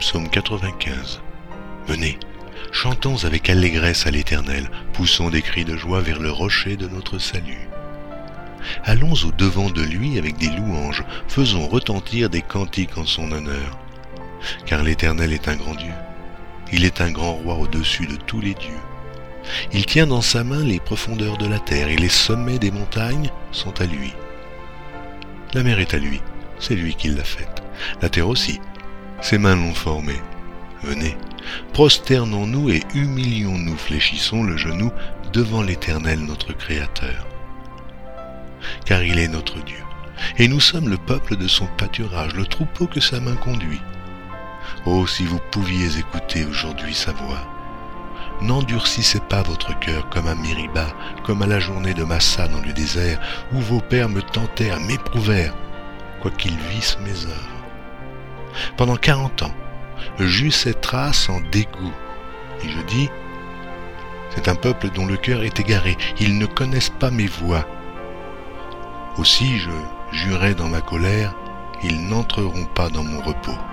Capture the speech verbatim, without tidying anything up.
Psaume quatre-vingt-quinze. Venez, chantons avec allégresse à l'Éternel, poussons des cris de joie vers le rocher de notre salut. Allons au devant de lui avec des louanges, faisons retentir des cantiques en son honneur. Car l'Éternel est un grand Dieu, il est un grand roi au-dessus de tous les dieux. Il tient dans sa main les profondeurs de la terre et les sommets des montagnes sont à lui. La mer est à lui, c'est lui qui l'a faite. La terre aussi, ses mains l'ont formée. Venez, prosternons-nous et humilions-nous, fléchissons le genou devant l'Éternel notre Créateur. Car il est notre Dieu, et nous sommes le peuple de son pâturage, le troupeau que sa main conduit. Oh, si vous pouviez écouter aujourd'hui sa voix! N'endurcissez pas votre cœur comme à Mériba, comme à la journée de Massa dans le désert, où vos pères me tentèrent, m'éprouvèrent, quoiqu'ils vissent mes œuvres. Pendant quarante ans, j'eus ces traces en dégoût, et je dis, c'est un peuple dont le cœur est égaré, ils ne connaissent pas mes voies. Aussi je jurai dans ma colère, ils n'entreront pas dans mon repos.